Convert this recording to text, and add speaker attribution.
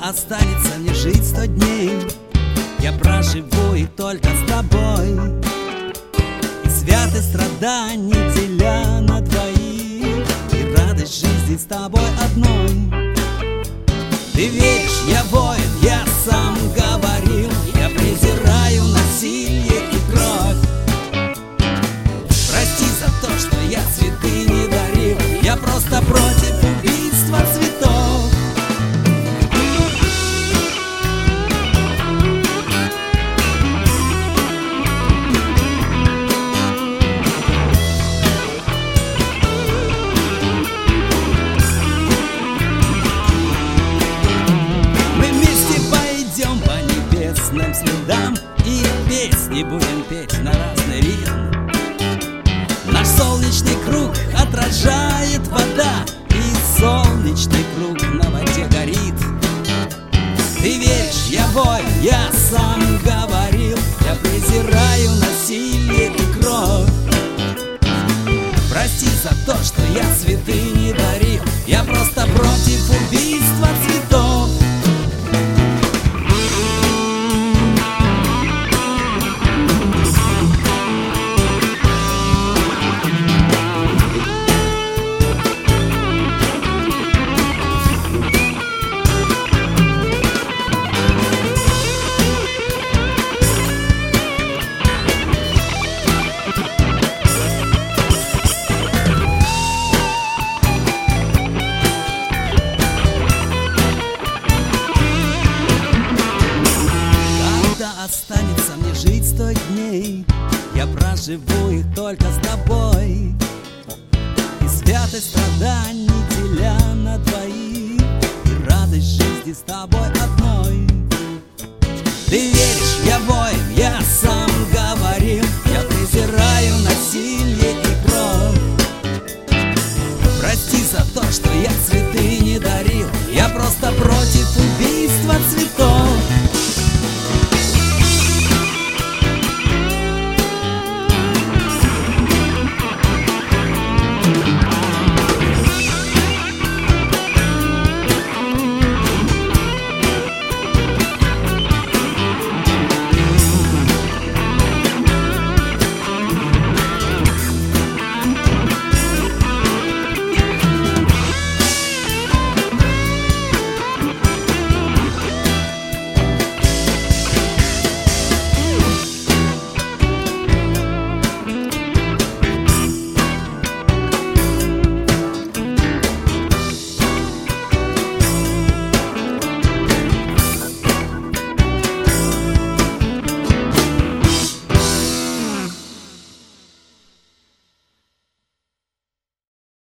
Speaker 1: останется мне жить 100 дней, я проживу их только с тобой. И святость страданий деля на двоих, и радость жизни с тобой одной. Ты веришь, я воин, я сам говорил, я презираю насилие и кровь. Прости за то, что я цветы не дарил, я просто против убийства цветов. Следам и песни будем петь на разный ритм. Наш солнечный круг отражает вода, и солнечный круг на воде горит. Ты веришь, я воин, я сам говорил, я презираю насилие и кровь. Прости за то, что я цветы не дарил, я просто против убийства цветов. Останется мне жить 100 дней, я проживу их только с тобой. И святость страданий деля на двоих, и радость жизни с тобой одной. Ты веришь, я воин, я сам